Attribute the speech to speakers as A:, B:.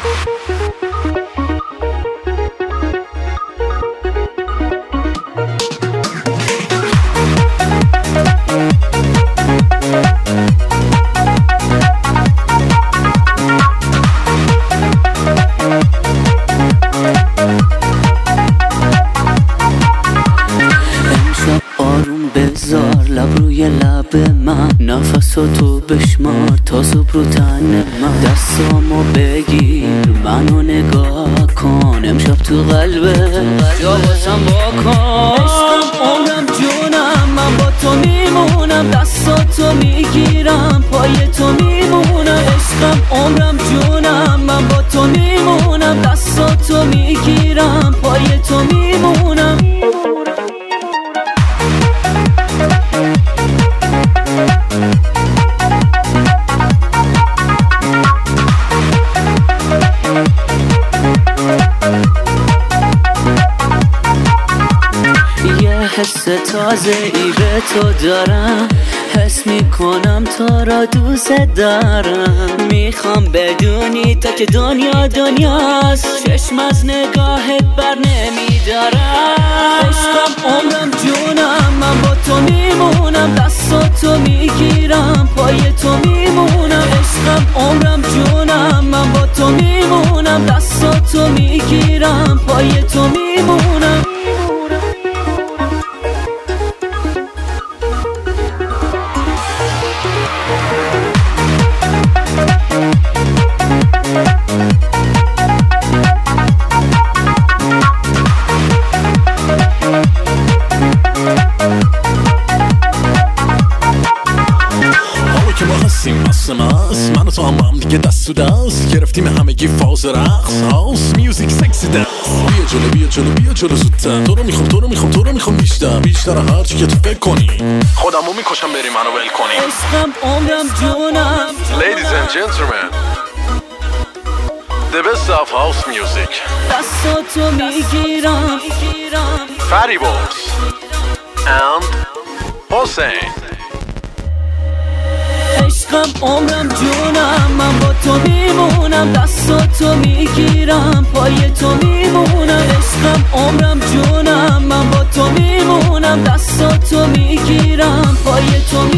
A: بذار لب روی لب من، نفساتو بشمار تا صبح رو تن من. دستامو بگیر منو نگاه کن، امشب تو قلبه جا واسم واکن. عشقم عمرم جونم من با تو میمونم، دستاتو میگیرم پای تو میمونم. عشقم عمرم جونم من با تو میمونم، دستاتو میگیرم پای تو میمونم. حس تازه ای به تو دارم، حس میکنم تو را دوست دارم. میخوام بدونی تا که دنیا دنیاست، چشم از نگاهت بر نمیدارم. عشقم عمرم جونم من با تو میمونم، دستاتو میگیرم پای تو میمونم. عشقم عمرم جونم من با تو میمونم، دستاتو میگیرم پای تو میمونم.
B: من و تو هم دیگه دست تو دست گرفتیم، همگی فاز رقص هاوس میوزیک سکسی دنس. بیا جلو بیا جلو بیا جلو زودتر، تو رو میخوام تو رو میخوام تو رو میخوام بیشتر هرچی که تو فکر کنی. خودمو میکشم بری منو ول کنی.
A: عشقم عمرم جونم.
B: Ladies and gentlemen, the best of house music.
A: دستاتو میگیرم
B: Fatty Boys and Hossein.
A: عشقم عمرم جونم من با تو میمونم، دستاتو میگیرم پای تو میمونم. عشقم عمرم جونم من با تو میمونم، دستاتو میگیرم پای تو میمونم.